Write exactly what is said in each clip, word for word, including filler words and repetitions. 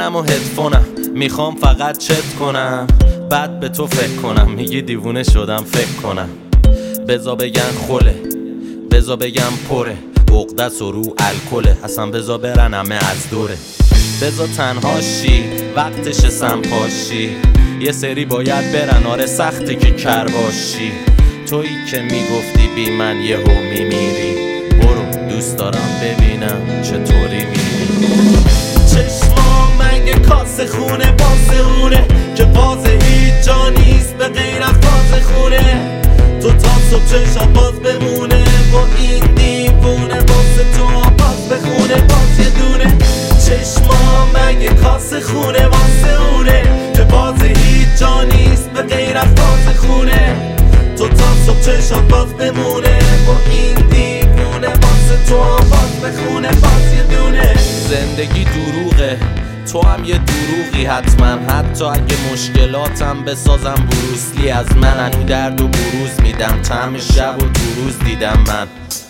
منم و هدفونم میخوام فقط چت کنم، بعد به تو فکر کنم. میگی دیوونه شدم فکر کنم. بزا بگن خوله، بزا بگم پره، عقدس و رو الکله، اصلا بزا برن همه از دوره. بزا تنها شی وقتش سمپاشی، یه سری باید برن، آره سخته که کر باشی. تویی که میگفتی بی من یهو میمیری، برو دوست دارم ببینم چطوری میری. چشما مگه کاسه خونه واسه اونه که باز هیچ جا نیست به غیر از باز خونه. تو تا صبح چشات باز بمونه با این دیوونه، واسه تو باز بخونه باز یه دونه. چشما مگه کاسه خونه واسه اونه که باز هیچ جا نیست به غیر از باز خونه. تو تا صبح چشات باز بمونه با این دیوونه، واسه تو باز بخونه باز یه دونه. زندگی دروغه، تو هم یه دروغی حتما، حتی اگه مشکلاتم بسازم بروسلی از من. انو درد و بروز میدم، طعم شب و دو روز دیدم من.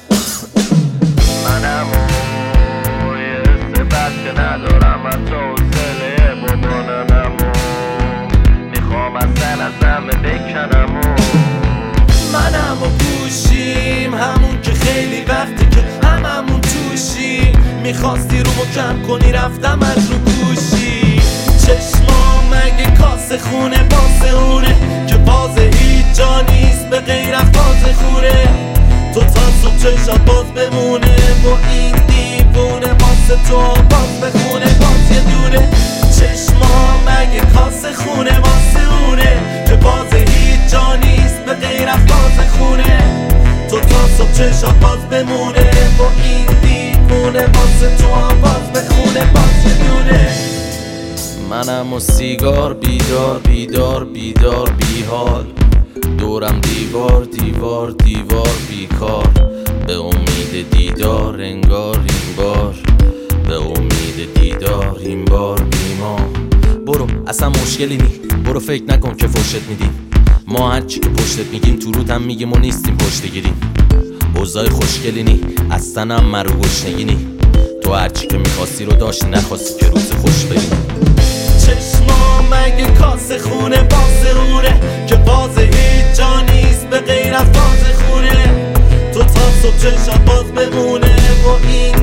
منم و یه حس بد که ندارم حتی حوصله باباننم و میخوام اصلا ازم بکنم. و منم و گوشیم همون که خیلی وقتی که هممون توشیم، میخواستی رو کم کنی رفتم از رو گوشی. چشما مگه کاسه خونه واسه اونه که باز هیچ جا نیست به غیر از باز خونه. تو تا صبح چشات باز بمونه با این دیوونه، واسه تو باز بخونه باز یه دونه. چشما مگه کاسه خونه واسه اونه که باز هیچ جا نیست به غیر از باز خونه. تو تا صبح چشات باز بمونه با این دیوونه، واسه تو باز بخونه باز یه دونه. منم و سیگار بیدار بیدار بیدار بیحال، دورم دیوار دیوار دیوار بیکار. به امید دیدار انگار این بار، به امید دیدار این بار بیما. برو اصلا مشکلی نی، برو فکر نکن که فرشت میدیم. ما هرچی که پشتت میگیم تو روت هم میگیم و نیستیم پشت گیریم. اوضاع خوشگلی نی، اصلا هم مرو گشنگی نی. تو هرچی که میخواستی رو داشتی، نخواستی که روز خوش بریم. چشما مگه کاسه خونه واسه اونه که باز هیچ جا نیست به غیر از باز خونه. تو تا صبح چشات باز بمونه با این